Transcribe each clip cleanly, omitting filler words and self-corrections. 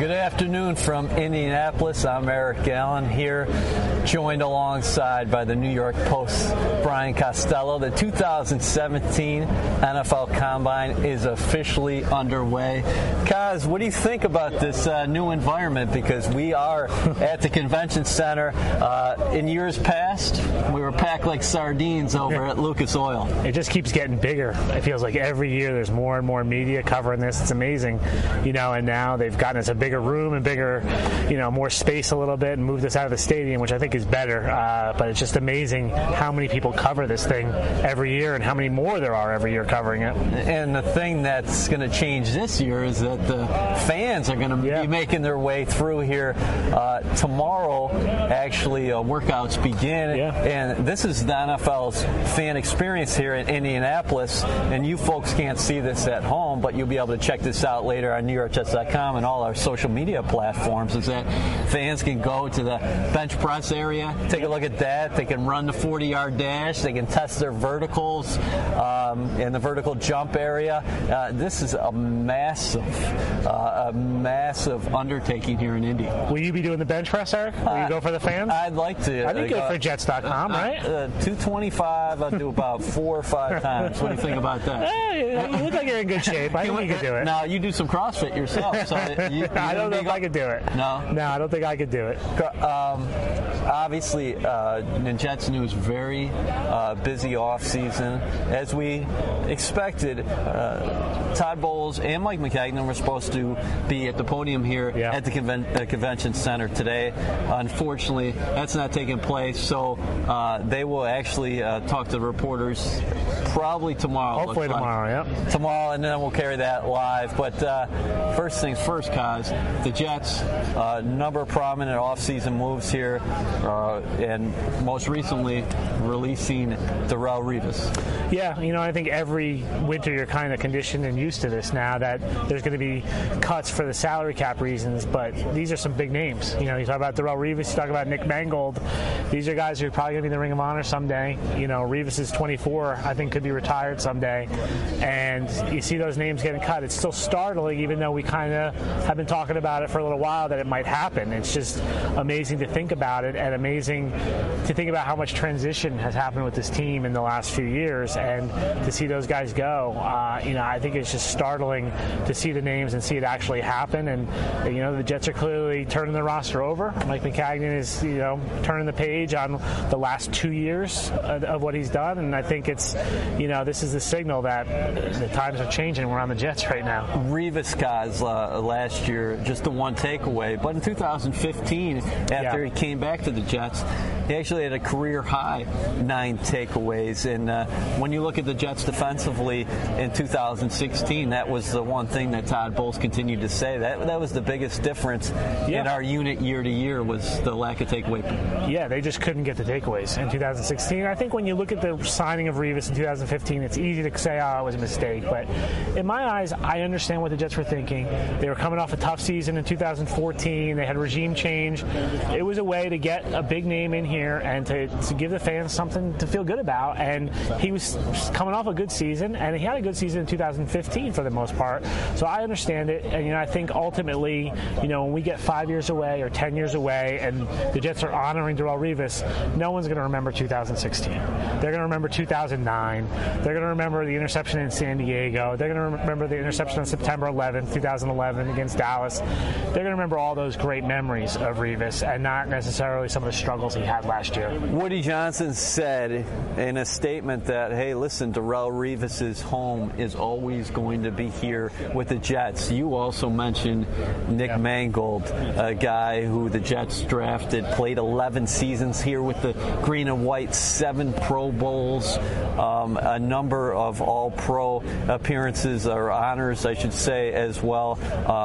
Good afternoon from Indianapolis. I'm Eric Allen here, joined alongside by the New York Post's Brian Costello. The 2017 NFL Combine is officially underway. Kaz, what do you think about this new environment? Because we are at the convention center. In years past, we were packed like sardines over at Lucas Oil. It just keeps getting bigger. It feels like every year there's more and more media covering this. It's amazing, and now they've gotten us a bigger room and bigger, more space a little bit and moved us out of the stadium, which I think is better. But it's just amazing how many people cover this thing every year and how many more there are every year covering it. And the thing that's going to change this year is that the fans are going to be making their way through here. Tomorrow, actually, workouts begin. And this is the NFL's fan experience here in Indianapolis. And you folks can't see this at home, but you'll be able to check this out later on NewYorkJets.com and all our social media platforms, is that fans can go to the bench press area, take a look at that. They can run the 40-yard dash. They can test their verticals in the vertical jump area. This is a massive undertaking here in Indy. Will you be doing the bench press, Eric? Will you go for the fans? I'd like to. I think good for Jets.com, right? 225, I'll do about 4 or 5 times. What do you think about that? You look like you're in good shape. I think you can do it. Now, you do some CrossFit yourself. So I don't know if I could do it. No, I don't think I could do it. Obviously, in Jets news, very busy off season. As we expected, Todd Bowles and Mike Maccagnan were supposed to be at the podium here at the convention center today. Unfortunately, that's not taking place, so they will actually talk to the reporters probably tomorrow. Hopefully tomorrow, Tomorrow, and then we'll carry that live. But first things first, Kaz, the Jets, number of prominent off-season moves here, and most recently releasing Darrelle Revis. Yeah, I think every winter you're kind of conditioned and used to this now, that there's going to be cuts for the salary cap reasons, but these are some big names. You talk about Darrelle Revis, you talk about Nick Mangold. These are guys who are probably going to be in the Ring of Honor someday. Revis is 24, I think could be retired someday. And you see those names getting cut. It's still startling, even though we kind of have been talking about it for a little while, that it might happen. It's just amazing to think about it, and amazing to think about how much transition has happened with this team in the last few years, and to see those guys go. I think it's just startling to see the names and see it actually happen. And the Jets are clearly turning the roster over. Mike Maccagnan is turning the page on the last 2 years of what he's done, and I think it's this is the signal that the times are changing. We're on the Jets right now. Revis, guys, last year, just the one takeaway. But in 2015, after he came back to the Jets, he actually had a career high 9 takeaways. And when you look at the Jets defensively in 2016, that was the one thing that Todd Bowles continued to say. That was the biggest difference in our unit year to year, was the lack of takeaway. Yeah, they just couldn't get the takeaways in 2016. I think when you look at the signing of Revis in 2015, it's easy to say, it was a mistake. But in my eyes, I understand what the Jets were thinking. They were coming off a tough season in 2014. They had regime change. It was a way to get a big name in here and to give the fans something to feel good about. And he was coming off a good season, and he had a good season in 2015 for the most part. So I understand it. And, I think ultimately, when we get 5 years away or 10 years away and the Jets are honoring Darrelle Revis, no one's going to remember 2016. They're going to remember 2009. They're going to remember the interception in San Diego. They're going to remember the interception on September 11th, 2011 against Dallas. They're going to remember all those great memories of Revis and not necessarily some of the struggles he had last year. Woody Johnson said in a statement that, hey, listen, Darrelle Revis's home is always going to be here with the Jets. You also mentioned Nick Mangold, a guy who the Jets drafted, played 11 seasons here with the green and white, 7 Pro Bowls, a number of All-Pro appearances, or honors, I should say, as well,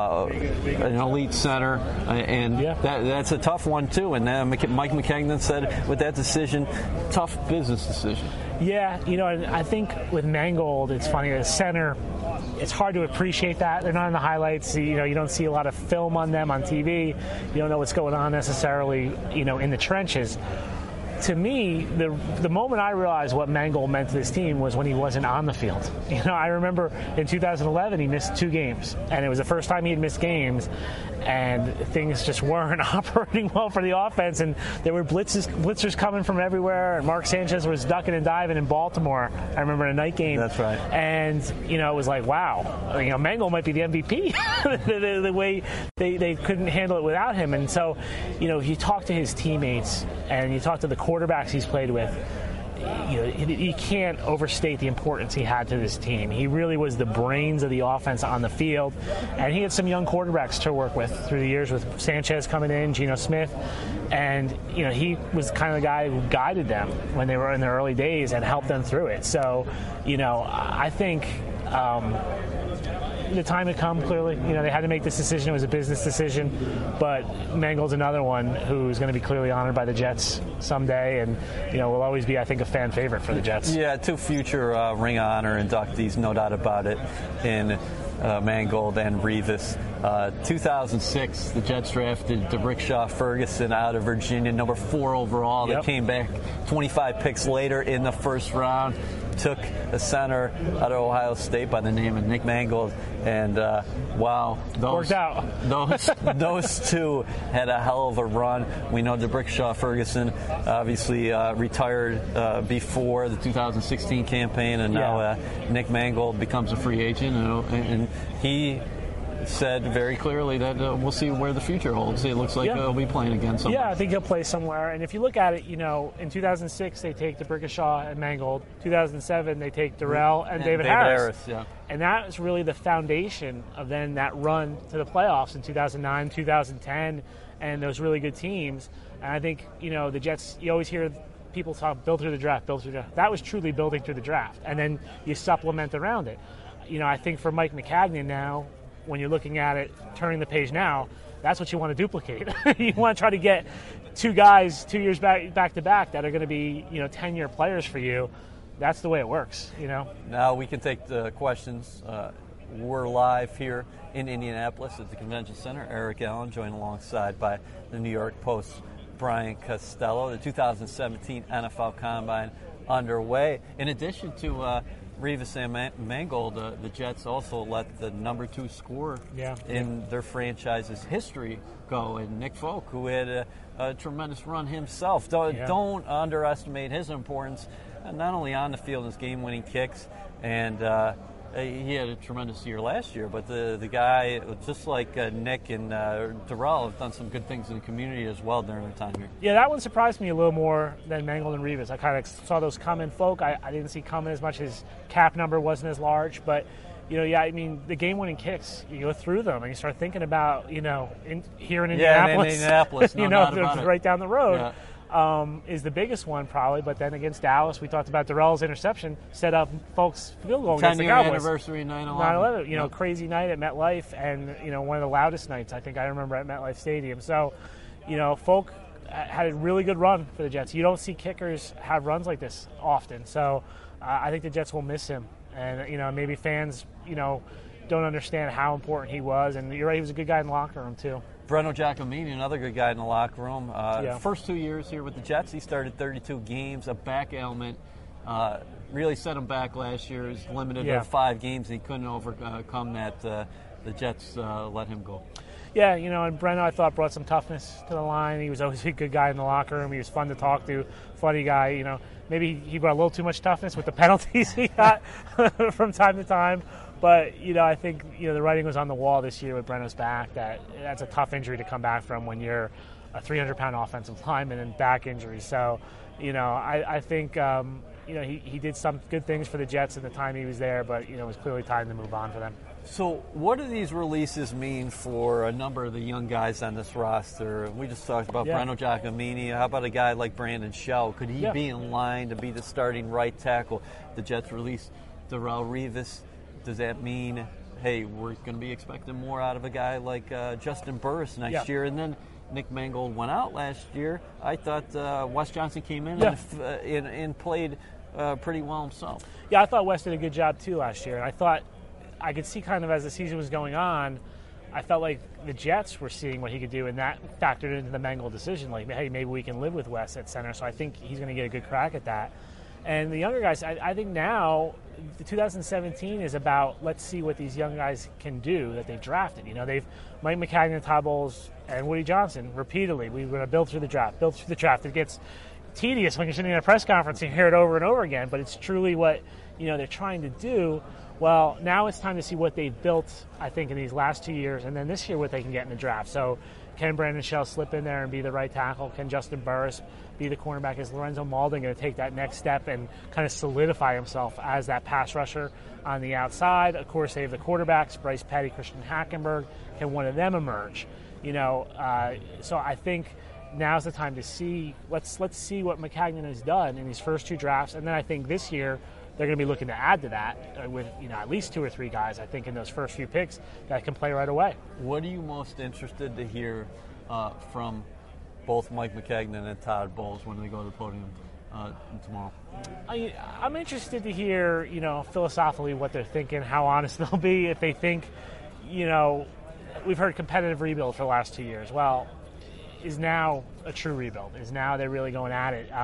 an elite center, and that's a tough one, too. And Mike Maccagnan said with that decision, tough business decision. Yeah, and I think with Mangold, it's funny, as center, it's hard to appreciate that. They're not in the highlights. You don't see a lot of film on them on TV. You don't know what's going on necessarily, in the trenches. to me, the moment I realized what Mangold meant to this team was when he wasn't on the field. You know, I remember in 2011 he missed 2 games, and it was the first time he had missed games, and things just weren't operating well for the offense, and there were blitzers coming from everywhere, and Mark Sanchez was ducking and diving in Baltimore. I remember in a night game. That's right. And, you know, it was like, wow, you know, Mangold might be the MVP. the way they couldn't handle it without him. And so, you know, if you talk to his teammates and you talk to the quarterbacks he's played with, you know, you can't overstate the importance he had to this team. He really was the brains of the offense on the field, and he had some young quarterbacks to work with through the years, with Sanchez coming in, Geno Smith, and, you know, he was kind of the guy who guided them when they were in their early days and helped them through it. So, you know, I think the time had come, clearly. You know, they had to make this decision. It was a business decision. But Mangold's another one who's going to be clearly honored by the Jets someday, and, you know, will always be, I think, a fan favorite for the Jets. Yeah, 2 future Ring of Honor inductees, no doubt about it, in Mangold and Revis. 2006, the Jets drafted D'Brickashaw Ferguson out of Virginia, number 4 overall. Yep. They came back 25 picks later in the first round, took a center out of Ohio State by the name of Nick Mangold, and wow, worked out. those 2 had a hell of a run. We know D'Brickashaw Ferguson obviously retired before the 2016 campaign, and now Nick Mangold becomes a free agent, and he said very clearly that we'll see where the future holds. It looks like he'll be playing again somewhere. Yeah, I think he'll play somewhere. And if you look at it, you know, in 2006 they take D'Brickashaw and Mangold. 2007 they take Darrell and David Harris. Yeah. And that was really the foundation of then that run to the playoffs in 2009, 2010, and those really good teams. And I think, you know, the Jets, you always hear people talk build through the draft. That was truly building through the draft. And then you supplement around it. You know, I think for Mike Maccagnan now, when you're looking at it, turning the page now, that's what you want to duplicate. You want to try to get 2 guys 2 years back to back that are going to be, you know, 10-year players for you. That's the way it works, you know. Now we can take the questions. We're live here in Indianapolis at the Convention Center. Eric Allen joined alongside by the New York Post's Brian Costello. The 2017 NFL Combine underway. In addition to Revis and Mangold, the Jets also let the number 2 scorer in their franchise's history go, and Nick Folk, who had a tremendous run himself. Don't underestimate his importance, not only on the field, his game-winning kicks, and he had a tremendous year last year, but the guy, just like Nick and Darrell, have done some good things in the community as well during their time here. Yeah, that one surprised me a little more than Mangold and Revis. I kind of saw those come in. Folk, I didn't see coming as much. His cap number wasn't as large, but, you know, I mean, the game-winning kicks, you go through them and you start thinking about, you know, here in Indianapolis. Yeah, in Indianapolis, no you know, doubt about it. Right down the road. Yeah. Is the biggest one probably, but then against Dallas, we talked about Darrell's interception, set up Folks' field goal against the Cowboys. 10-year anniversary, 9/11. You know, crazy night at MetLife, and, you know, one of the loudest nights I think I remember at MetLife Stadium. So, you know, Folk had a really good run for the Jets. You don't see kickers have runs like this often, so I think the Jets will miss him, and, you know, maybe fans, you know, don't understand how important he was, and you're right, he was a good guy in the locker room too. Breno Giacomini, another good guy in the locker room. First 2 years here with the Jets, he started 32 games, a back ailment. Really set him back last year. He was limited to 5 games, and he couldn't overcome that. The Jets let him go. Yeah, you know, and Breno, I thought, brought some toughness to the line. He was always a good guy in the locker room. He was fun to talk to, funny guy. You know, maybe he brought a little too much toughness with the penalties he got from time to time. But, you know, I think, you know, the writing was on the wall this year with Breno's back. That's a tough injury to come back from when you're a 300-pound offensive lineman and back injury. So, you know, I think, you know, he did some good things for the Jets in the time he was there, but, you know, it was clearly time to move on for them. So what do these releases mean for a number of the young guys on this roster? We just talked about Breno Giacomini. How about a guy like Brandon Shell? Could he be in line to be the starting right tackle? The Jets released Darrelle Revis. Does that mean, hey, we're going to be expecting more out of a guy like Justin Burris next year? And then Nick Mangold went out last year. I thought Wes Johnson came in and played pretty well himself. Yeah, I thought Wes did a good job too last year. And I thought I could see kind of as the season was going on I felt like the Jets were seeing what he could do, and that factored into the Mangold decision. Like, hey, maybe we can live with Wes at center. So I think he's going to get a good crack at that. And the younger guys, I think now the 2017 is about let's see what these young guys can do that they've drafted. They've Mike Maccagnan, Todd Bowles, and Woody Johnson repeatedly. We're going to build through the draft. It gets tedious when you're sitting in a press conference and hear it over and over again, but it's truly what they're trying to do. Well, now it's time to see what they've built, I think, in these last 2 years, and then this year what they can get in the draft. So can Brandon Shell slip in there and be the right tackle? Can Justin Burris be the cornerback? Is Lorenzo Mauldin going to take that next step and kind of solidify himself as that pass rusher on the outside? Of course, they have the quarterbacks, Bryce Petty, Christian Hackenberg. Can one of them emerge? So I think now's the time to see. Let's see what Maccagnan has done in these first 2 drafts, and then I think this year they're going to be looking to add to that with at least 2 or 3 guys, I think, in those first few picks that can play right away. What are you most interested to hear from both Mike Maccagnan and Todd Bowles when they go to the podium tomorrow? I'm interested to hear, philosophically what they're thinking, how honest they'll be. If they think, we've heard competitive rebuild for the last 2 years. Well, is now a true rebuild? Is now they're really going at it?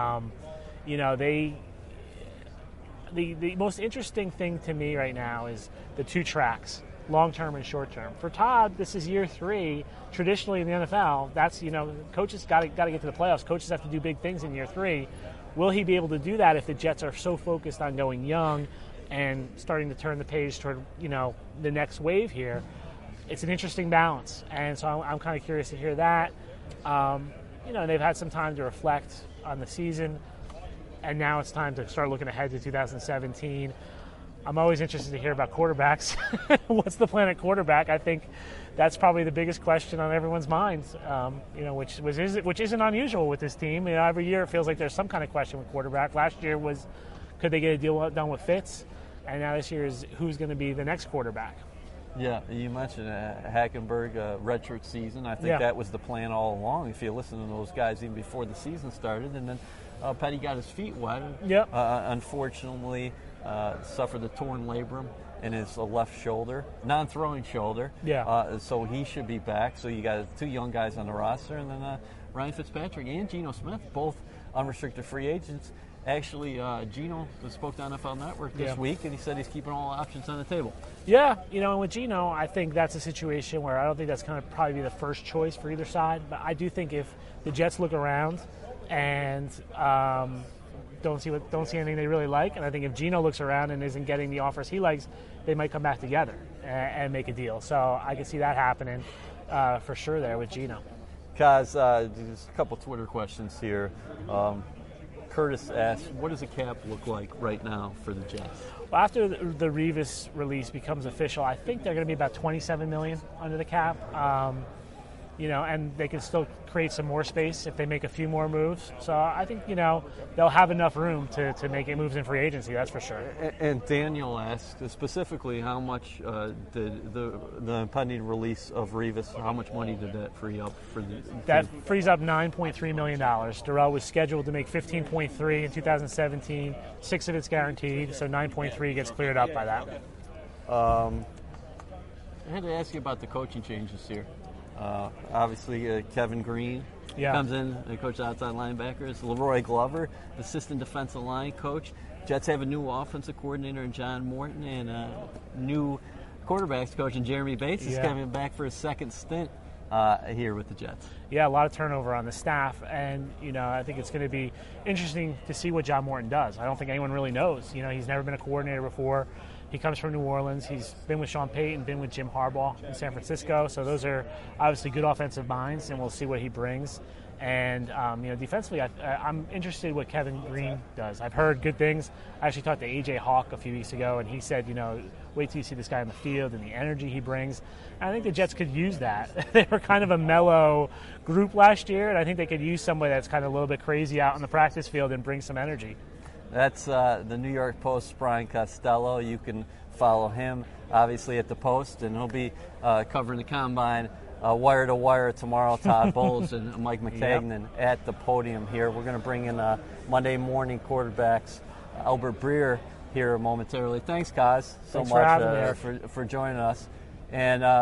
The most interesting thing to me right now is the 2 tracks, long-term and short-term. For Todd, this is year 3. Traditionally in the NFL, that's, coaches got to get to the playoffs. Coaches have to do big things in year 3. Will he be able to do that if the Jets are so focused on going young and starting to turn the page toward, the next wave here? It's an interesting balance. And so I'm kind of curious to hear that. They've had some time to reflect on the season. And now it's time to start looking ahead to 2017. I'm always interested to hear about quarterbacks. What's the plan at quarterback? I think that's probably the biggest question on everyone's minds, which isn't unusual with this team. Every year it feels like there's some kind of question with quarterback. Last year was, could they get a deal done with Fitz? And now this year is who's going to be the next quarterback. Yeah, you mentioned Hackenberg redshirt season. I think that was the plan all along. If you listen to those guys even before the season started, and then Petty got his feet wet. Yep. Unfortunately, suffered a torn labrum in his left shoulder, non-throwing shoulder. Yeah. So he should be back. So you got 2 young guys on the roster, and then Ryan Fitzpatrick and Geno Smith, both unrestricted free agents. Actually, Geno spoke to NFL Network this week, and he said he's keeping all options on the table. Yeah, and with Geno, I think that's a situation where I don't think that's going to probably be the first choice for either side. But I do think if the Jets look around and don't see anything they really like, and I think if Geno looks around and isn't getting the offers he likes, they might come back together and make a deal. So I can see that happening for sure there with Geno. Kaz, there's a couple Twitter questions here. Curtis asks, what does a cap look like right now for the Jets? Well, after the Revis release becomes official, I think they're going to be about $27 million under the cap. And they can still create some more space if they make a few more moves. So I think, they'll have enough room to make moves in free agency, that's for sure. And Daniel asked specifically how much did the impending release of Revis, how much money did that free up for the That frees up $9.3 million. Darrell was scheduled to make $15.3 in 2017. 6 of it's guaranteed, so $9.3 gets cleared up by that. I had to ask you about the coaching changes here. Obviously, Kevin Green comes in and coaches outside linebackers. Leroy Glover, assistant defensive line coach. Jets have a new offensive coordinator in John Morton and a new quarterbacks coach in Jeremy Bates is coming back for his second stint here with the Jets. Yeah, a lot of turnover on the staff, and I think it's going to be interesting to see what John Morton does. I don't think anyone really knows. He's never been a coordinator before. He comes from New Orleans. He's been with Sean Payton, been with Jim Harbaugh in San Francisco. So those are obviously good offensive minds, and we'll see what he brings. And, defensively, I'm interested in what Kevin Green does. I've heard good things. I actually talked to A.J. Hawk a few weeks ago, and he said, wait till you see this guy on the field and the energy he brings. And I think the Jets could use that. They were kind of a mellow group last year, and I think they could use somebody that's kind of a little bit crazy out on the practice field and bring some energy. That's the New York Post's Brian Costello. You can follow him, obviously, at the Post, and he'll be covering the Combine wire to wire tomorrow. Todd Bowles and Mike Maccagnan at the podium here. We're going to bring in Monday morning quarterbacks Albert Breer here momentarily. Thanks, Kaz, so much for joining us. And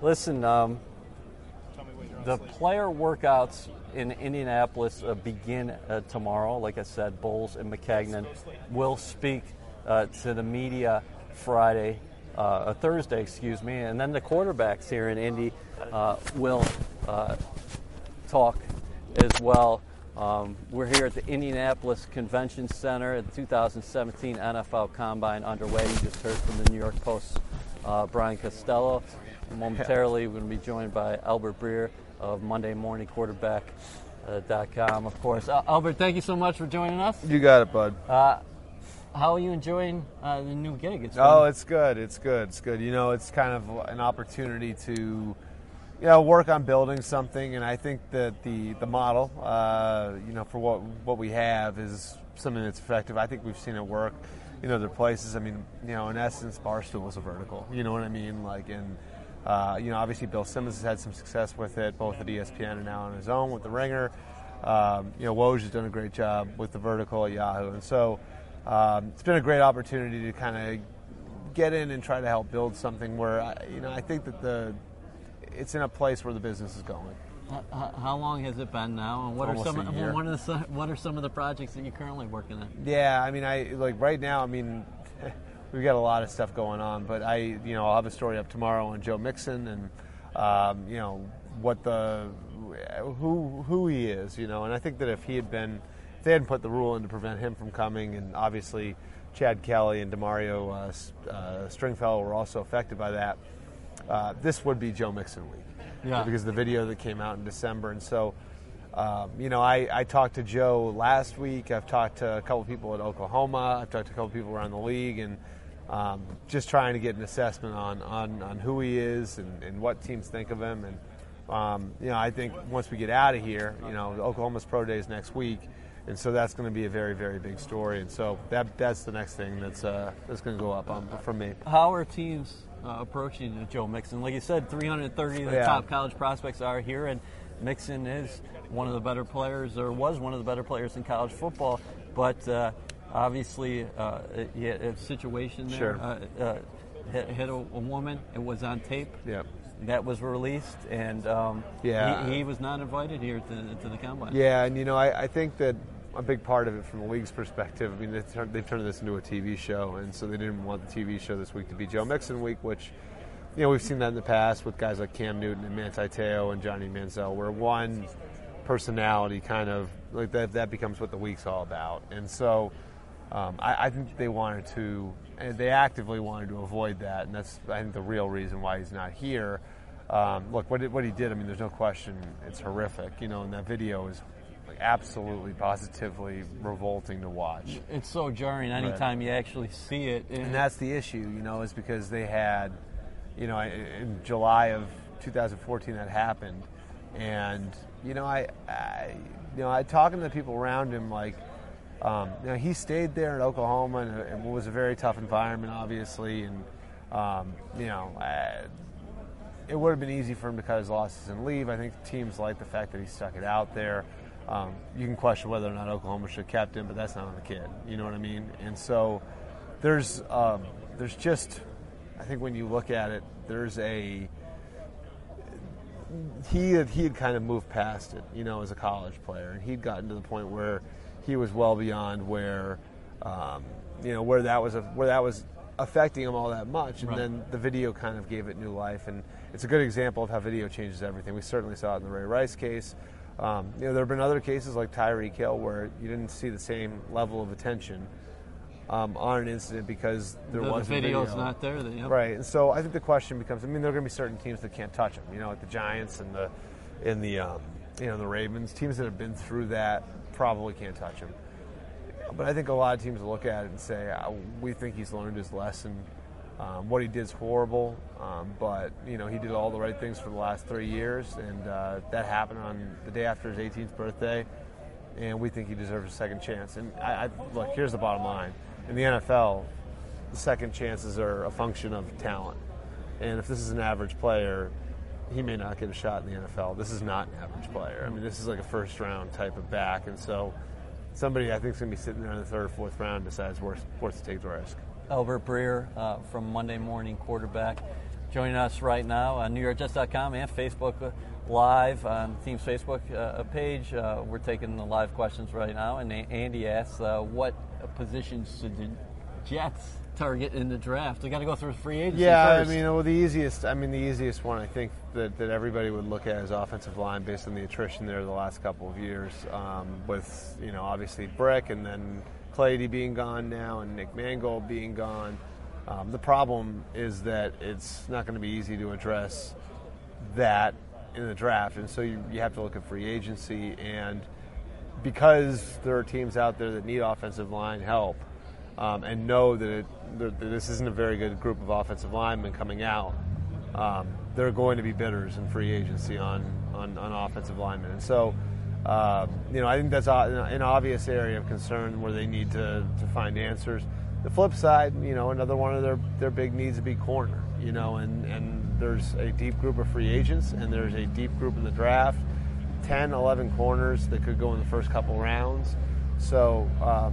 Listen, the player workouts in Indianapolis begin tomorrow. Like I said, Bowles and Maccagnan will speak to the media Thursday, and then the quarterbacks here in Indy will talk as well. We're here at the Indianapolis Convention Center at the 2017 NFL Combine underway. You just heard from the New York Post's Brian Costello. Momentarily, we're going to be joined by Albert Breer of Monday Morning Quarterback.com, of course. Albert, thank you so much for joining us. You got it, bud. How are you enjoying the new gig? It's good. It's good. You know, it's kind of an opportunity to, work on building something, and I think that the model, for what we have is something that's effective. I think we've seen it work in other places. I mean, in essence, Barstool was a vertical. You know what I mean? Obviously Bill Simmons has had some success with it, both at ESPN and now on his own with The Ringer. Woj has done a great job with the vertical at Yahoo. And so it's been a great opportunity to kind of get in and try to help build something where, I think that it's in a place where the business is going. How long has it been now, and what are some of the projects that you're currently working on? Yeah, I mean, right now, we've got a lot of stuff going on, but I'll have a story up tomorrow on Joe Mixon and who he is, and I think that if they hadn't put the rule in to prevent him from coming, and obviously Chad Kelly and DeMario Stringfellow were also affected by that, this would be Joe Mixon week. Yeah. Because of the video that came out in December. And so, I talked to Joe last week. I've talked to a couple people at Oklahoma. I've talked to a couple people around the league, and just trying to get an assessment on who he is and what teams think of him. And, I think once we get out of here, Oklahoma's Pro Day is next week. And so that's going to be a very, very big story. And so that's the next thing that's going to go up from me. How are teams approaching Joe Mixon? Like you said, 330 of the top college prospects are here, and Mixon is one of the better players, or was one of the better players in college football. But obviously, he had a situation there. Sure. Hit a woman. It was on tape. Yep. That was released, and he was not invited here to the Combine. Yeah, and I think that a big part of it from the league's perspective, they've turned this into a TV show, and so they didn't want the TV show this week to be Joe Mixon week, which, we've seen that in the past with guys like Cam Newton and Manti Te'o and Johnny Manziel, where one personality kind of, like that becomes what the week's all about. And so I think they actively wanted to avoid that, and that's, I think, the real reason why he's not here. Look, what he did, there's no question, it's horrific, and that video is absolutely, positively revolting to watch. It's so jarring anytime you actually see it. And that's the issue, is because they had, in July of 2014 that happened, and, I talking to the people around him, he stayed there in Oklahoma, and it was a very tough environment, obviously, and, it would have been easy for him to cut his losses and leave. I think teams like the fact that he stuck it out there. You can question whether or not Oklahoma should have kept him, but that's not on the kid. You know what I mean? And so there's just, I think when you look at it, he had kind of moved past it, as a college player, and he'd gotten to the point where he was well beyond where that was affecting him all that much, and then the video kind of gave it new life, and it's a good example of how video changes everything. We certainly saw it in the Ray Rice case. There have been other cases like Tyreek Hill where you didn't see the same level of attention on an incident because there wasn't video. The video's not there. Right, and so I think the question becomes, there are going to be certain teams that can't touch him, like the Giants and the Ravens. Teams that have been through that probably can't touch him. But I think a lot of teams will look at it and say, we think he's learned his lesson. What he did is horrible, but he did all the right things for the last 3 years, and that happened on the day after his 18th birthday, and we think he deserves a second chance. And look, here's the bottom line. In the NFL, the second chances are a function of talent. And if this is an average player, he may not get a shot in the NFL. This is not an average player. This is like a first-round type of back, and so somebody I think is going to be sitting there in the third or fourth round decides worth to take the risk. Albert Breer from Monday Morning Quarterback. joining us right now on NewYorkJets.com and Facebook Live on the team's Facebook page. We're taking the live questions right now, and Andy asks, what positions should the Jets target in the draft? They got to go through free agency first. I mean, well, the easiest one I think that everybody would look at is offensive line based on the attrition there the last couple of years, with obviously Brick and then Clady being gone now and Nick Mangold being gone. The problem is that it's not going to be easy to address that in the draft, and so you have to look at free agency, and because there are teams out there that need offensive line help, and know that this isn't a very good group of offensive linemen coming out, there are going to be bidders in free agency on offensive linemen. And so, I think that's an obvious area of concern where they need to find answers. The flip side, another one of their big needs to be corner, and there's a deep group of free agents, and there's a deep group in the draft, 10, 11 corners that could go in the first couple rounds. So,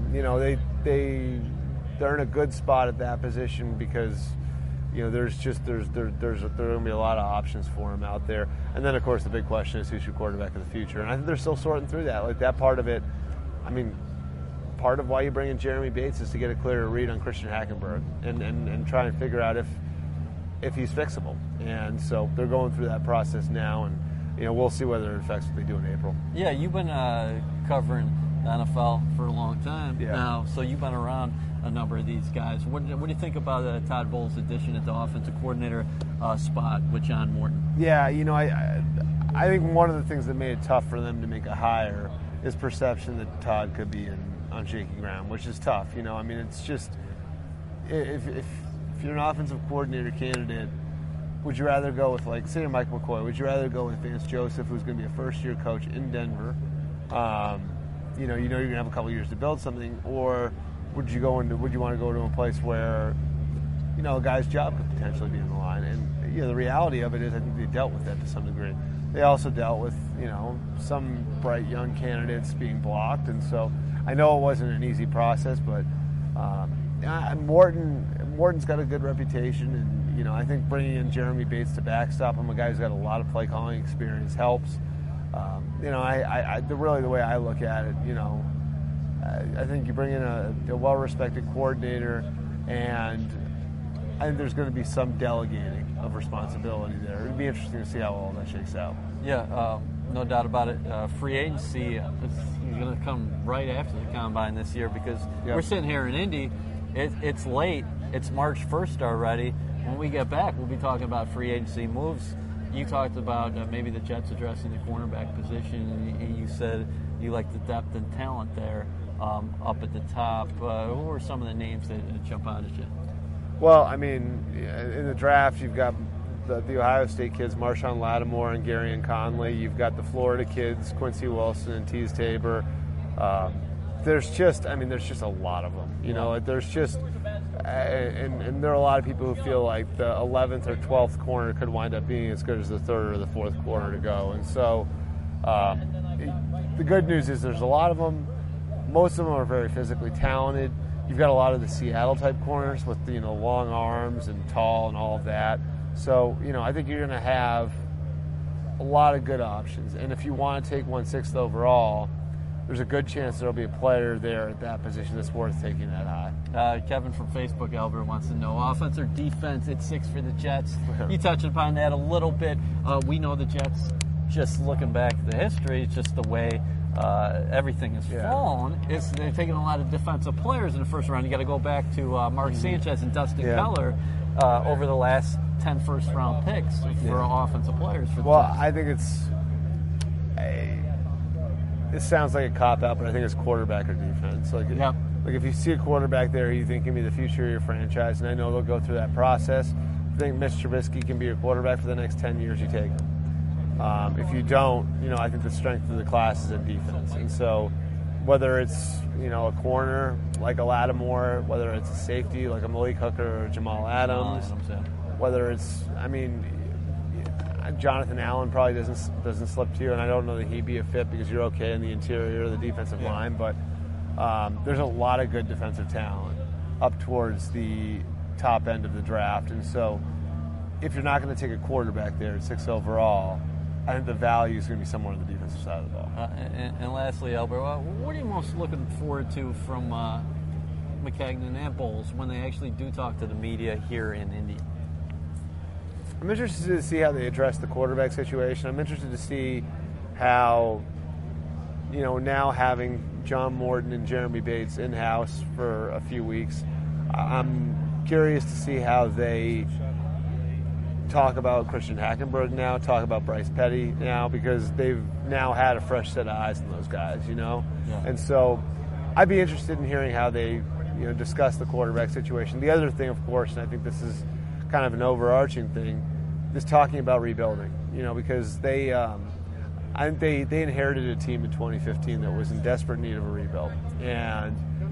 they're in a good spot at that position because, there's going to be a lot of options for them out there. And then, of course, the big question is who's your quarterback of the future. And I think they're still sorting through that. Like, that part of it, part of why you bring in Jeremy Bates is to get a clearer read on Christian Hackenberg and try and figure out if he's fixable. And so they're going through that process now, and we'll see whether it affects what they do in April. Yeah, you've been covering the NFL for a long time now, so you've been around a number of these guys. What do you think about Todd Bowles' addition at the offensive coordinator spot with John Morton? Yeah, I think one of the things that made it tough for them to make a hire is perception that Todd could be on shaky ground, which is tough. It's just if you're an offensive coordinator candidate, would you rather go with, say, Mike McCoy? Would you rather go with Vance Joseph, who's going to be a first-year coach in Denver? You're going to have a couple years to build something, or would you want to go to a place where a guy's job could potentially be in the line? And the reality of it is, I think they dealt with that to some degree. They also dealt with some bright young candidates being blocked, and so I know it wasn't an easy process, but Morton's got a good reputation, and I think bringing in Jeremy Bates to backstop him, a guy who's got a lot of play calling experience, helps. Really the way I look at it, I think you bring in a well-respected coordinator, and I think there's going to be some delegating of responsibility there. It'd be interesting to see how all that shakes out. Yeah, no doubt about it. Free agency is going to come right after the Combine this year because we're sitting here in Indy. It's late. It's March 1st already. When we get back, we'll be talking about free agency moves. You talked about maybe the Jets addressing the cornerback position, and you said you like the depth and talent there up at the top. Who are some of the names that jump out at you? Well, in the draft, you've got the Ohio State kids, Marshawn Lattimore and Garyon Conley. You've got the Florida kids, Quincy Wilson and Teez Tabor. There's just a lot of them. There's just, and there are a lot of people who feel like the 11th or 12th corner could wind up being as good as the 3rd or the 4th corner to go. And so the good news is there's a lot of them. Most of them are very physically talented. You've got a lot of the Seattle-type corners with long arms and tall and all of that. So, I think you're going to have a lot of good options. And if you want to take 1/6 overall, there's a good chance there'll be a player there at that position that's worth taking that high. Kevin from Facebook, Albert, wants to know, offense or defense at 6 for the Jets? You touched upon that a little bit. We know the Jets, just looking back at the history, it's just the way everything has fallen. They're taking a lot of defensive players in the first round. You got to go back to Mark Sanchez and Dustin Keller over the last 10 first-round picks for offensive players. I think it sounds like a cop-out, but I think it's quarterback or defense. Like if you see a quarterback there you think can be the future of your franchise, and I know they'll go through that process. I think Mitch Trubisky can be your quarterback for the next 10 years, you take him. If you don't, I think the strength of the class is in defense. And so whether it's, a corner like a Lattimore, whether it's a safety like a Malik Hooker or Jamal Adams, whether it's, Jonathan Allen probably doesn't slip to you, and I don't know that he'd be a fit because you're okay in the interior of the defensive line, but there's a lot of good defensive talent up towards the top end of the draft. And so, if you're not going to take a quarterback there at 6 overall, I think the value is going to be somewhere on the defensive side of the ball. And lastly, Albert, what are you most looking forward to from Maccagnan and Bowles when they actually do talk to the media here in Indy? I'm interested to see how they address the quarterback situation. I'm interested to see how, now having John Morton and Jeremy Bates in-house for a few weeks, I'm curious to see how they talk about Christian Hackenberg now, talk about Bryce Petty now, because they've now had a fresh set of eyes on those guys, Yeah. And so I'd be interested in hearing how they, discuss the quarterback situation. The other thing, of course, and I think this is kind of an overarching thing, is talking about rebuilding, because they inherited a team in 2015 that was in desperate need of a rebuild. And,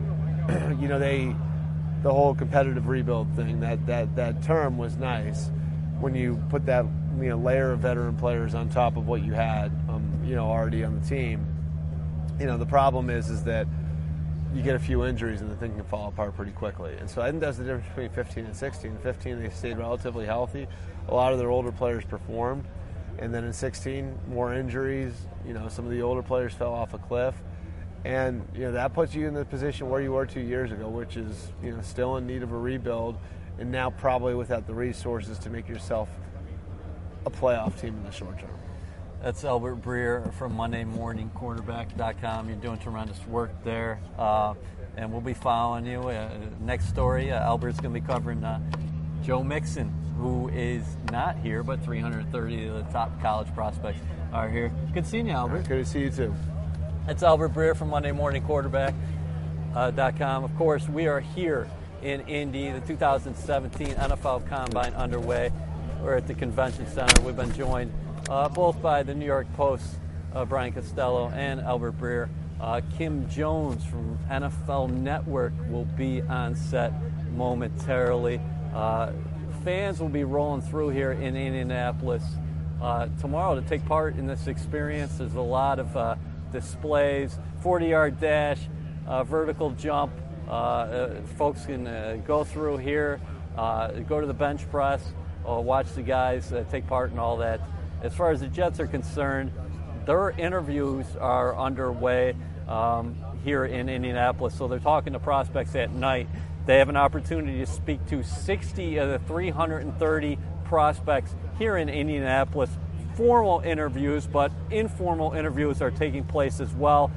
the whole competitive rebuild thing, that term was nice when you put that layer of veteran players on top of what you had already on the team. The problem is that you get a few injuries and the thing can fall apart pretty quickly. And so I think that's the difference between 15 and 16. In 15, they stayed relatively healthy. A lot of their older players performed. And then in 16, more injuries. Some of the older players fell off a cliff. And, that puts you in the position where you were 2 years ago, which is, still in need of a rebuild, and now probably without the resources to make yourself a playoff team in the short term. That's Albert Breer from MondayMorningQuarterback.com. You're doing tremendous work there, and we'll be following you. Next story, Albert's going to be covering Joe Mixon, who is not here, but 330 of the top college prospects are here. Good seeing you, Albert. Good to see you, too. That's Albert Breer from MondayMorningQuarterback.com. Of course, we are here in Indy, the 2017 NFL Combine underway. We're at the Convention Center. We've been joined both by the New York Post, Brian Costello, and Albert Breer. Kim Jones from NFL Network will be on set momentarily. Fans will be rolling through here in Indianapolis tomorrow to take part in this experience. There's a lot of displays, 40-yard dash, vertical jump. Folks can go through here, go to the bench press, watch the guys take part in all that. As far as the Jets are concerned, their interviews are underway here in Indianapolis, so they're talking to prospects at night. They have an opportunity to speak to 60 of the 330 prospects here in Indianapolis. Formal interviews, but informal interviews are taking place as well.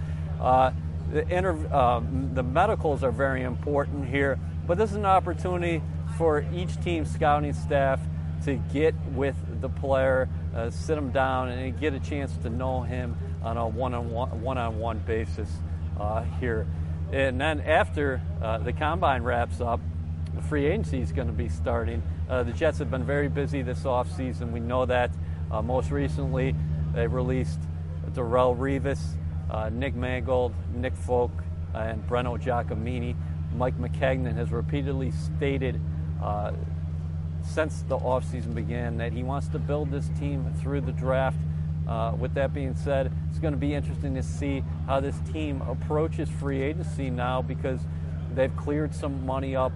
The medicals are very important here, but this is an opportunity for each team's scouting staff to get with the player, sit him down, and get a chance to know him on a one-on-one basis here. And then after the Combine wraps up, the free agency is going to be starting. The Jets have been very busy this offseason. We know that. Most recently, they released Darrelle Revis, Nick Mangold, Nick Folk, and Breno Giacomini. Mike Maccagnan has repeatedly stated since the offseason began that he wants to build this team through the draft. With that being said, it's going to be interesting to see how this team approaches free agency now, because they've cleared some money up,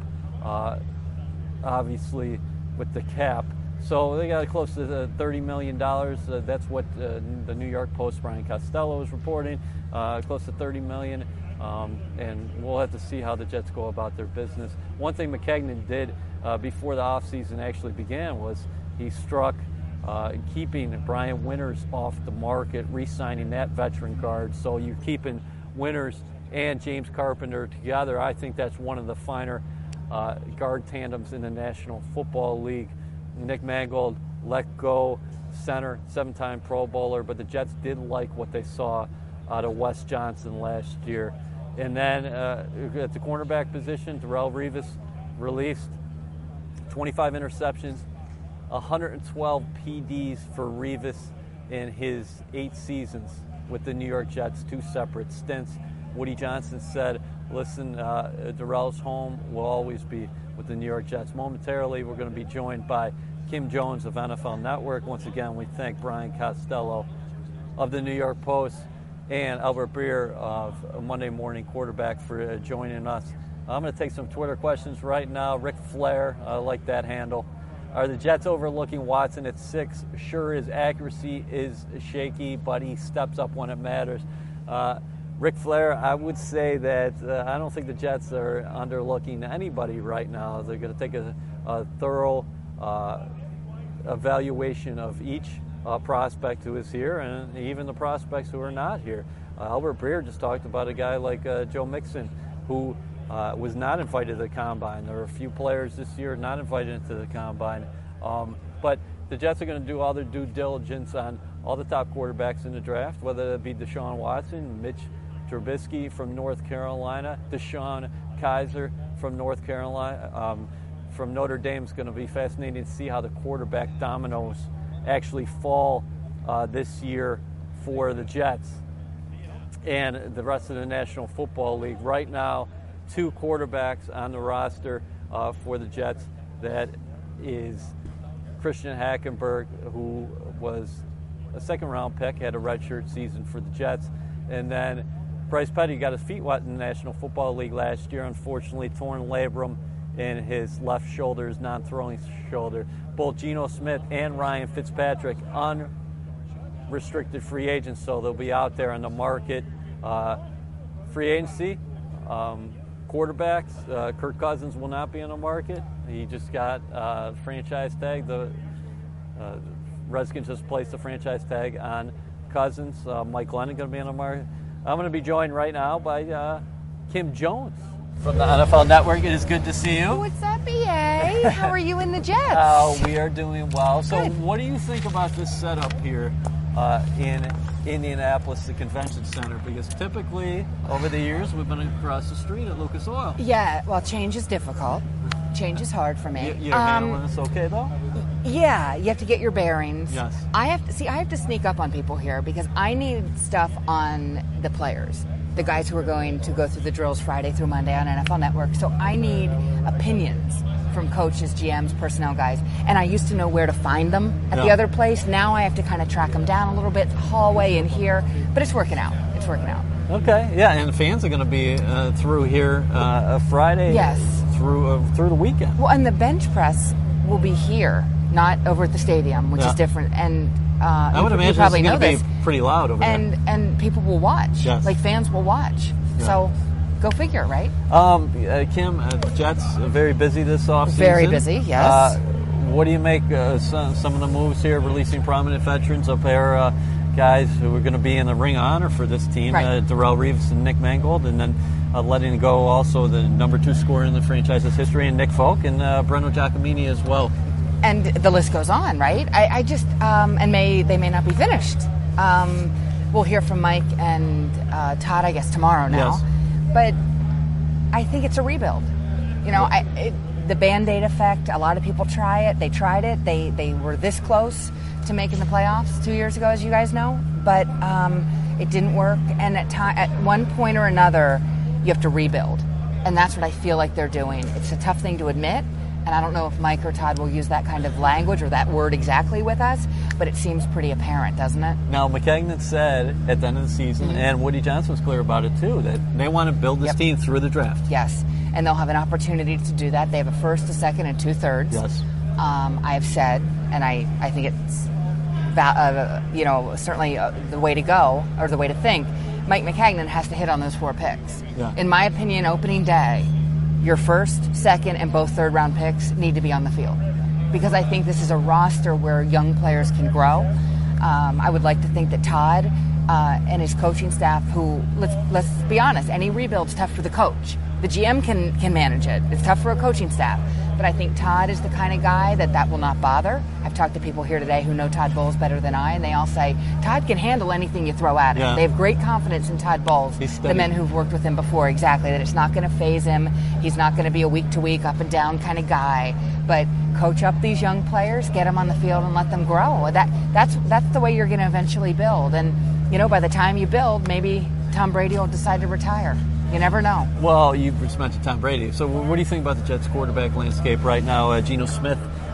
obviously, with the cap. So they got close to $30 million. That's what the New York Post, Brian Costello, is reporting, close to $30 million. And we'll have to see how the Jets go about their business. One thing Maccagnan did before the offseason actually began was he struck keeping Brian Winters off the market, re-signing that veteran guard. So you're keeping Winters and James Carpenter together. I think that's one of the finer guard tandems in the National Football League. Nick Mangold let go, center, 7-time Pro Bowler, but the Jets did like what they saw out of Wes Johnson last year. And then at the cornerback position, Darrelle Revis released 25 interceptions, 112 PDs for Revis in his 8 seasons with the New York Jets, 2 separate stints. Woody Johnson said, listen, Darrelle's home will always be with the New York Jets. Momentarily, we're going to be joined by Kim Jones of NFL Network. Once again, we thank Brian Costello of the New York Post and Albert Breer of Monday Morning Quarterback for joining us. I'm going to take some Twitter questions right now. Rick Flair, I like that handle. Are the Jets overlooking Watson at 6? Sure, his accuracy is shaky, but he steps up when it matters. Ric Flair, I would say that I don't think the Jets are underlooking anybody right now. They're going to take a thorough evaluation of each prospect who is here and even the prospects who are not here. Albert Breer just talked about a guy like Joe Mixon who was not invited to the Combine. There were a few players this year not invited into the Combine. But the Jets are going to do all their due diligence on all the top quarterbacks in the draft, whether it be Deshaun Watson, Mitch Trubisky from North Carolina, Deshaun Kaiser from North Carolina. From Notre Dame, it's going to be fascinating to see how the quarterback dominoes actually fall this year for the Jets and the rest of the National Football League. Right now, 2 quarterbacks on the roster for the Jets. That is Christian Hackenberg, who was a second-round pick, had a redshirt season for the Jets. And then Bryce Petty got his feet wet in the National Football League last year, unfortunately torn labrum in his left shoulder, his non-throwing shoulder. Both Geno Smith and Ryan Fitzpatrick unrestricted free agents, so they'll be out there on the market. Free agency, quarterbacks, Kirk Cousins will not be on the market. He just got franchise tag. The Redskins just placed a franchise tag on Cousins. Mike Glennon going to be on the market. I'm going to be joined right now by Kim Jones from the NFL Network. It is good to see you. What's up, EA? How are you in the Jets? We are doing well. So what do you think about this setup here in Indianapolis, the convention center? Because typically, over the years, we've been across the street at Lucas Oil. Yeah, well, change is difficult. Change is hard for me. You're handling this okay, though? Yeah, you have to get your bearings. Yes. I have to sneak up on people here because I need stuff on the players, the guys who are going to go through the drills Friday through Monday on NFL Network. So I need opinions from coaches, GMs, personnel guys. And I used to know where to find them at the other place. Now I have to kind of track them down a little bit, hallway in here. But it's working out. It's working out. Okay, yeah, and the fans are going to be through here Friday. Yes. Through the weekend. Well, and the bench press will be here, not over at the stadium, which is different. And I would imagine probably it's know going this. to be pretty loud over there. And people will watch. Yes. Like fans will watch. Yeah. So go figure, right? Kim, Jets are very busy this offseason. Very busy, yes. What do you make some of the moves here, releasing prominent veterans, a pair guys who are going to be in the Ring of Honor for this team, right. Darrelle Revis and Nick Mangold, and then letting go also the number 2 scorer in the franchise's history, and Nick Folk, and Breno Giacomini as well. And the list goes on, right? I just and they may not be finished. We'll hear from Mike and Todd, I guess, tomorrow now. Yes. But I think it's a rebuild. You know, the Band-Aid effect, a lot of people try it. They tried it. They were this close to making the playoffs 2 years ago, as you guys know. But it didn't work. And at one point or another, you have to rebuild. And that's what I feel like they're doing. It's a tough thing to admit. And I don't know if Mike or Todd will use that kind of language or that word exactly with us, but it seems pretty apparent, doesn't it? Now, Maccagnan said at the end of the season, and Woody Johnson was clear about it too, that they want to build this team through the draft. Yes, and they'll have an opportunity to do that. They have a first, a second, and 2/3. Yes. I have said, and I think it's certainly the way to go, or the way to think. Mike Maccagnan has to hit on those 4 picks. Yeah. In my opinion, opening day, your first, second, and both third-round picks need to be on the field. Because I think this is a roster where young players can grow. I would like to think that Todd and his coaching staff, who, let's be honest, any rebuild's tough for the coach. The GM can manage it. It's tough for a coaching staff. But I think Todd is the kind of guy that will not bother. I've talked to people here today who know Todd Bowles better than I, and they all say, Todd can handle anything you throw at him. Yeah. They have great confidence in Todd Bowles, the men who've worked with him before, exactly, that it's not going to phase him. He's not going to be a week-to-week, up-and-down kind of guy. But coach up these young players, get them on the field, and let them grow. That's the way you're going to eventually build. And, by the time you build, maybe Tom Brady will decide to retire. You never know. Well, you just mentioned Tom Brady. So what do you think about the Jets quarterback landscape right now? Geno Smith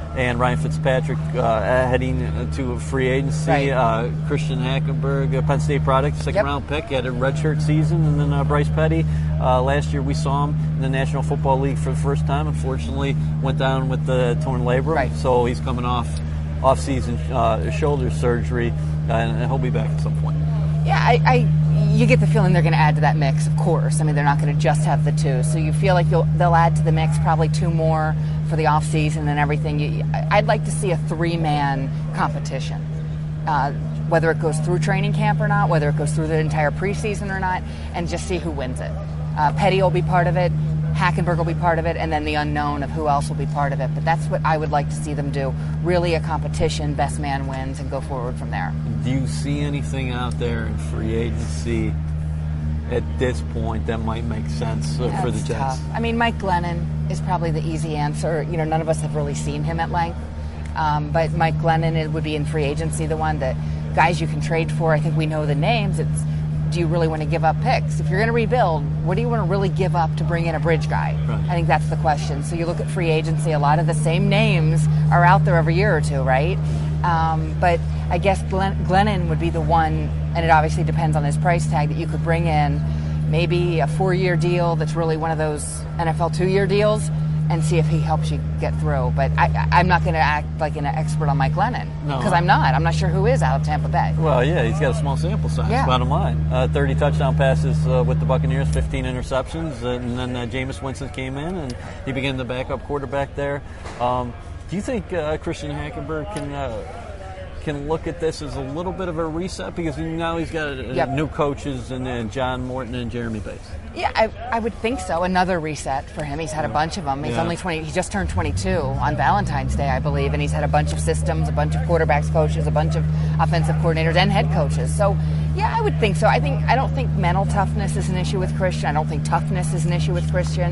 and Ryan Fitzpatrick heading to free agency. Right. Christian Hackenberg, Penn State product, second-round pick, had a redshirt season. And then Bryce Petty, last year we saw him in the National Football League for the first time. Unfortunately, went down with the torn labrum, right. So he's coming off-season shoulder surgery, and he'll be back at some point. Yeah, you get the feeling they're going to add to that mix, of course. I mean, they're not going to just have the two. So you feel like they'll add to the mix probably two more for the off-season and everything. I'd like to see a three-man competition, whether it goes through training camp or not, whether it goes through the entire preseason or not, and just see who wins it. Petty will be part of it. Hackenberg will be part of it, and then the unknown of who else will be part of it. But that's what I would like to see them do. Really a competition, best man wins, and go forward from there. Do you see anything out there in free agency at this point that might make sense for the Jets? Tough. I mean, Mike Glennon is probably the easy answer. You know, none of us have really seen him at length. But Mike Glennon, it would be in free agency, the one that guys you can trade for. I think we know the names. It's, do you really want to give up picks? If you're going to rebuild, what do you want to really give up to bring in a bridge guy? Right. I think that's the question. So you look at free agency, a lot of the same names are out there every year or two, right? But I guess Glennon would be the one, and it obviously depends on his price tag, that you could bring in maybe a 4-year deal that's really one of those NFL 2-year deals, and see if he helps you get through. But I'm not going to act like an expert on Mike Glennon, because I'm not. I'm not sure who is out of Tampa Bay. Well, yeah, he's got a small sample size, bottom line. 30 touchdown passes with the Buccaneers, 15 interceptions, and then Jameis Winston came in, and he became the backup quarterback there. Do you think Christian Hackenberg can look at this as a little bit of a reset, because now he's got new coaches and John Morton and Jeremy Bates? Yeah, I would think so. Another reset for him. He's had a bunch of them. He's only 20. He just turned 22 on Valentine's Day, I believe, and he's had a bunch of systems, a bunch of quarterbacks coaches, a bunch of offensive coordinators and head coaches. So, yeah, I would think so. I don't think mental toughness is an issue with Christian. I don't think toughness is an issue with Christian.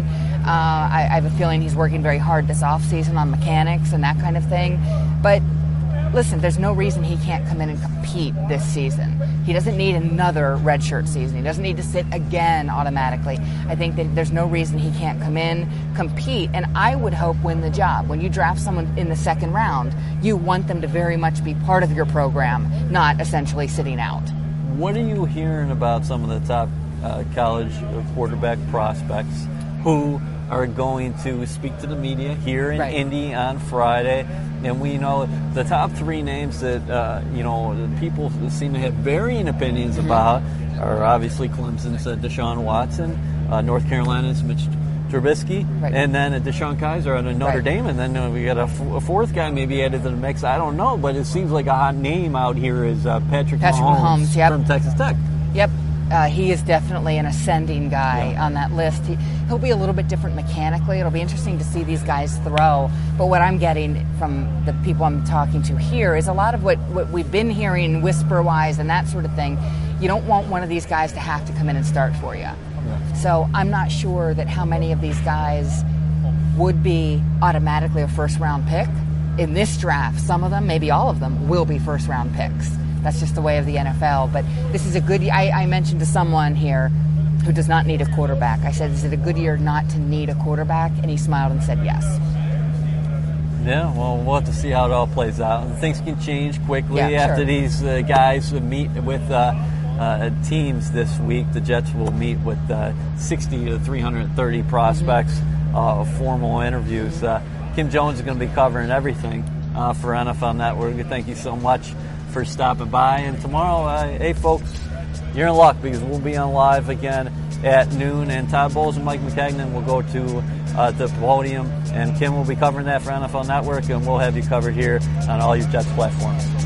I have a feeling he's working very hard this offseason on mechanics and that kind of thing. But listen, there's no reason he can't come in and compete this season. He doesn't need another redshirt season. He doesn't need to sit again automatically. I think that there's no reason he can't come in, compete, and I would hope win the job. When you draft someone in the second round, you want them to very much be part of your program, not essentially sitting out. What are you hearing about some of the top college quarterback prospects who are going to speak to the media here in Indy on Friday? And we know the top three names that people seem to have varying opinions about are obviously Clemson's Deshaun Watson, North Carolina's Mitch Trubisky, and then Deshaun Kaiser out of Notre Dame, and then we got a fourth guy maybe added to the mix. I don't know, but it seems like a hot name out here is Patrick Mahomes from Texas Tech. Yep. He is definitely an ascending guy on that list. He'll be a little bit different mechanically. It'll be interesting to see these guys throw. But what I'm getting from the people I'm talking to here is a lot of what we've been hearing whisper-wise and that sort of thing. You don't want one of these guys to have to come in and start for you. Yeah. So I'm not sure that how many of these guys would be automatically a first-round pick. In this draft, some of them, maybe all of them, will be first-round picks. That's just the way of the NFL. But this is a good year. I mentioned to someone here who does not need a quarterback. I said, is it a good year not to need a quarterback? And he smiled and said yes. Yeah, well, we'll have to see how it all plays out. Things can change quickly after these guys meet with teams this week. The Jets will meet with 60 to 330 prospects, formal interviews. Kim Jones is going to be covering everything for NFL Network. Thank you so much for stopping by. And tomorrow, hey folks, you're in luck, because we'll be on live again at noon, and Todd Bowles and Mike McCagnon will go to the podium, and Kim will be covering that for NFL Network, and we'll have you covered here on all your Jets platforms.